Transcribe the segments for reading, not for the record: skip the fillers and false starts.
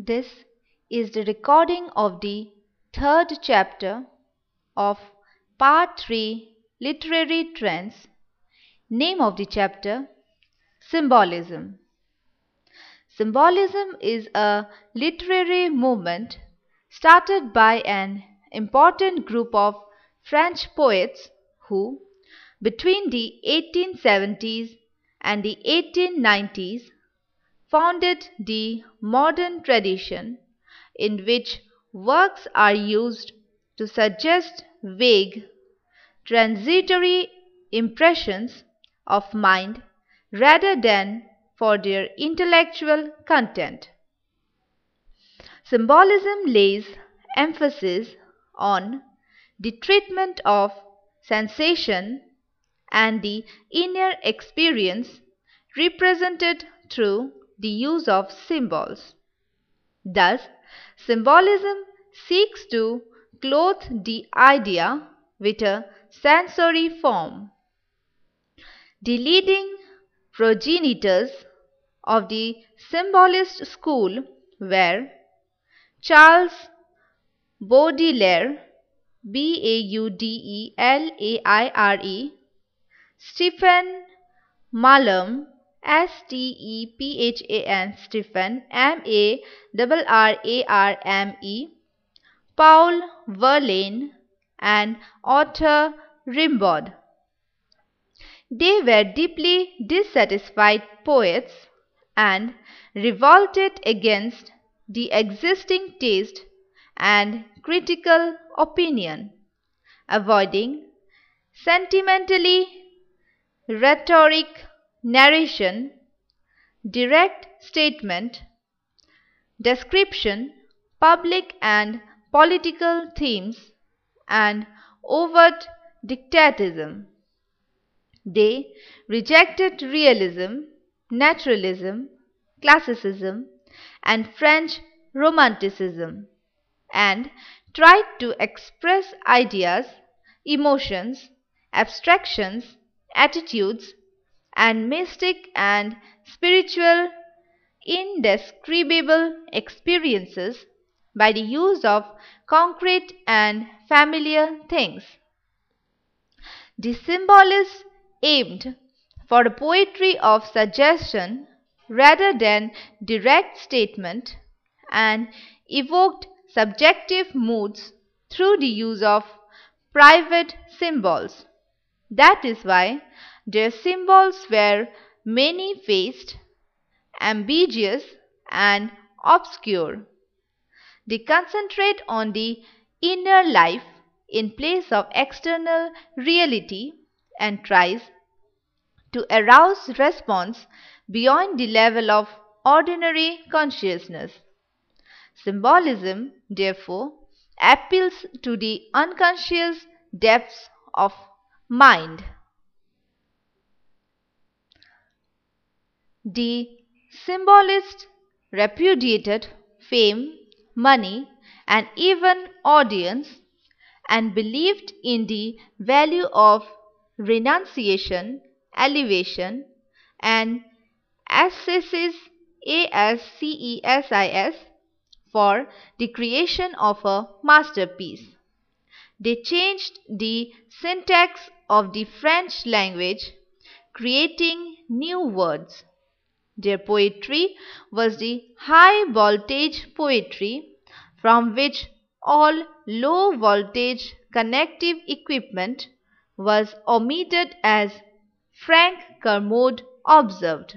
This is the recording of the third chapter of Part 3 Literary Trends. Name of the chapter: Symbolism. Symbolism is a literary movement started by an important group of French poets who, between the 1870s and the 1890s, founded the modern tradition in which works are used to suggest vague, transitory impressions of mind rather than for their intellectual content. Symbolism lays emphasis on the treatment of sensation and the inner experience represented through the use of symbols. Thus, symbolism seeks to clothe the idea with a sensory form. The leading progenitors of the symbolist school were Charles Baudelaire, Baudelaire, Stephen Mallarmé, Stephen, Stephen, Marrarme, Paul Verlaine, and Arthur Rimbaud. They were deeply dissatisfied poets and revolted against the existing taste and critical opinion, avoiding sentimentally rhetoric narration, direct statement, description, public and political themes, and overt dictatism. They rejected realism, naturalism, classicism, and French Romanticism, and tried to express ideas, emotions, abstractions, attitudes, and mystic and spiritual indescribable experiences by the use of concrete and familiar things. The symbolists aimed for a poetry of suggestion rather than direct statement and evoked subjective moods through the use of private symbols. That is why their symbols were many-faced, ambiguous, and obscure. They concentrate on the inner life in place of external reality and tries to arouse response beyond the level of ordinary consciousness. Symbolism, therefore, appeals to the unconscious depths of mind. The symbolists repudiated fame, money, and even audience, and believed in the value of renunciation, elevation, and ascesis, for the creation of a masterpiece. They changed the syntax of the French language, creating new words. Their poetry was the high-voltage poetry from which all low-voltage connective equipment was omitted, as Frank Kermode observed.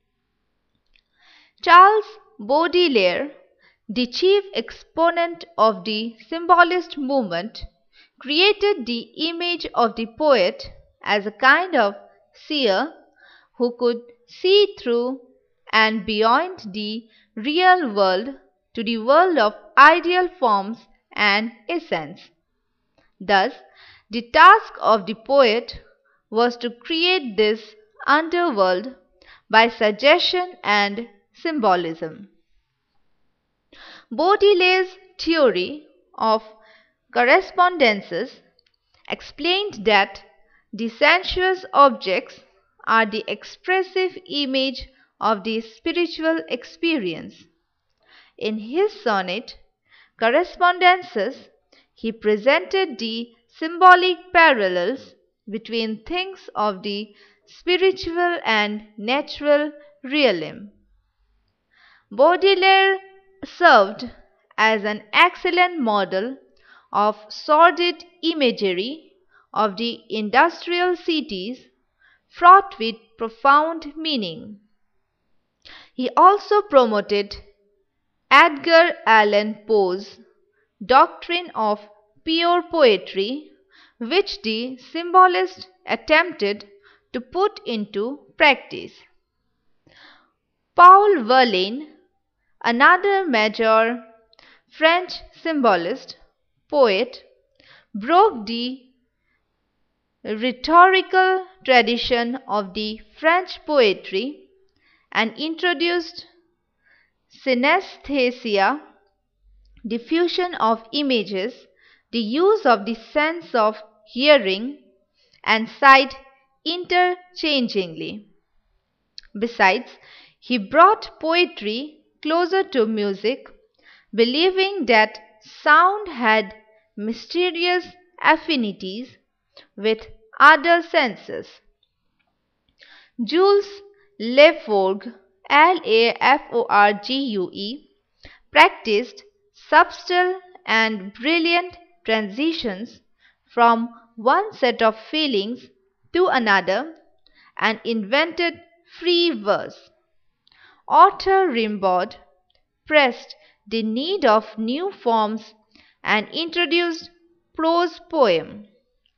Charles Baudelaire, the chief exponent of the symbolist movement, created the image of the poet as a kind of seer who could see through and beyond the real world to the world of ideal forms and essence. Thus, the task of the poet was to create this underworld by suggestion and symbolism. Baudelaire's theory of correspondences explained that the sensuous objects are the expressive image of the spiritual experience. In his sonnet Correspondences, he presented the symbolic parallels between things of the spiritual and natural realm. Baudelaire served as an excellent model of sordid imagery of the industrial cities fraught with profound meaning. He also promoted Edgar Allan Poe's doctrine of pure poetry, which the symbolist attempted to put into practice. Paul Verlaine, another major French symbolist, poet, broke the rhetorical tradition of the French poetry and introduced synesthesia, diffusion of images, the use of the sense of hearing and sight interchangingly. Besides, he brought poetry closer to music, believing that sound had mysterious affinities with other senses. Jules Laforgue, Laforgue, practiced subtle and brilliant transitions from one set of feelings to another and invented free verse. Arthur Rimbaud pressed the need of new forms and introduced prose poem.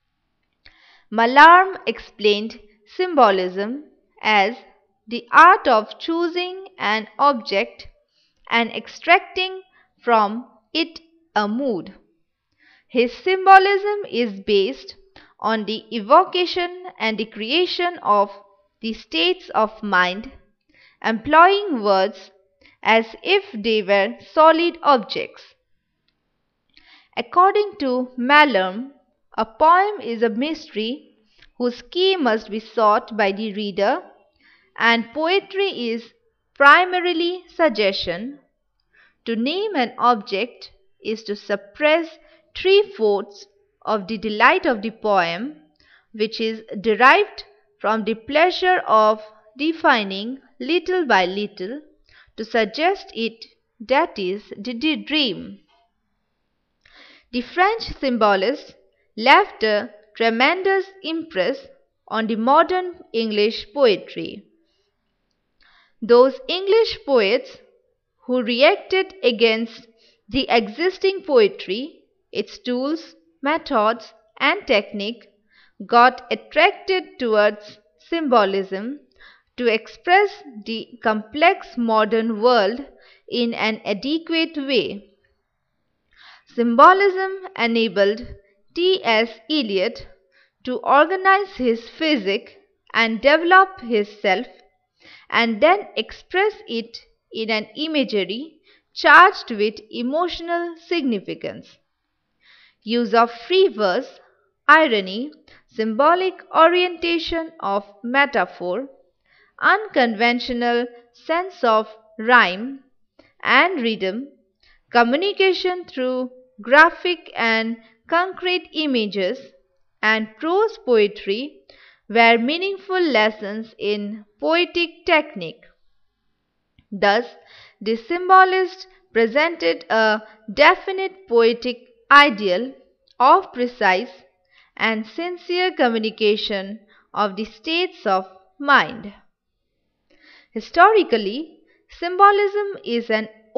Mallarmé explained symbolism as the art of choosing an object and extracting from it a mood. His symbolism is based on the evocation and the creation of the states of mind, employing words as if they were solid objects. According to Mallarmé, a poem is a mystery whose key must be sought by the reader, and poetry is primarily suggestion. To name an object is to suppress 3/4 of the delight of the poem, which is derived from the pleasure of defining little by little to suggest it, that is, the dream. The French symbolists left a tremendous impress on the modern English poetry. Those English poets who reacted against the existing poetry, its tools, methods, and technique, got attracted towards symbolism to express the complex modern world in an adequate way. Symbolism enabled T.S. Eliot to organize his physic and develop his self, and then express it in an imagery charged with emotional significance. Use of free verse, irony, symbolic orientation of metaphor, unconventional sense of rhyme and rhythm, communication through graphic and concrete images, and prose poetry were meaningful lessons in poetic technique. Thus, the symbolist presented a definite poetic ideal of precise and sincere communication of the states of mind. Historically, symbolism is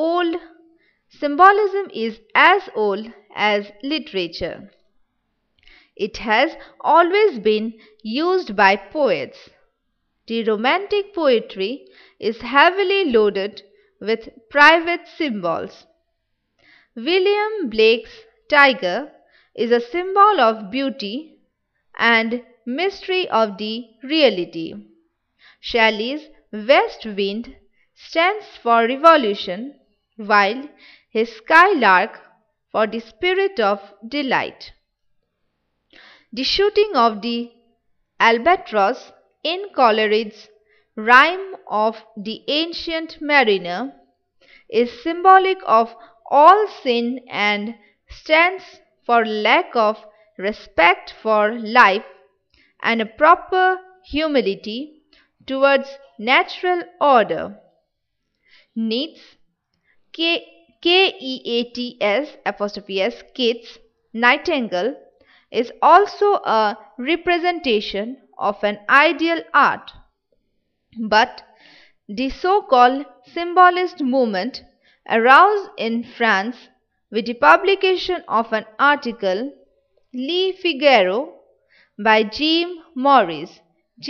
as old as literature. It has always been used by poets. The Romantic poetry is heavily loaded with private symbols. William Blake's tiger is a symbol of beauty and mystery of the reality. Shelley's West Wind stands for revolution, while his Skylark for the spirit of delight. The shooting of the albatross in Coleridge's Rime of the Ancient Mariner is symbolic of all sin and stands for lack of respect for life and a proper humility towards natural order. Keats, Keats apostrophe S, Keats, Nightingale, is also a representation of an ideal art. But the so-called symbolist movement arose in France with the publication of an article, Le Figaro, by James Morris,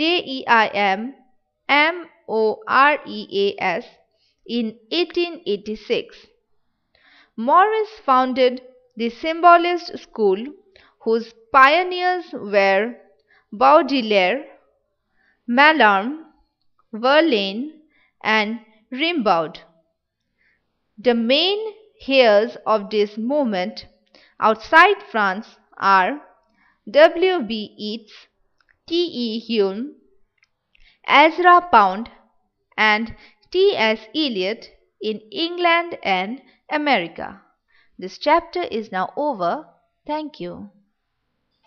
Jeimmoreas, in 1886. Morris founded the Symbolist school, whose pioneers were Baudelaire, Mallarmé, Verlaine, and Rimbaud. The main heirs of this movement outside France are W. B. Yeats, T. E. Hume, Ezra Pound, and T. S. Eliot in England and America. This chapter is now over. Thank you.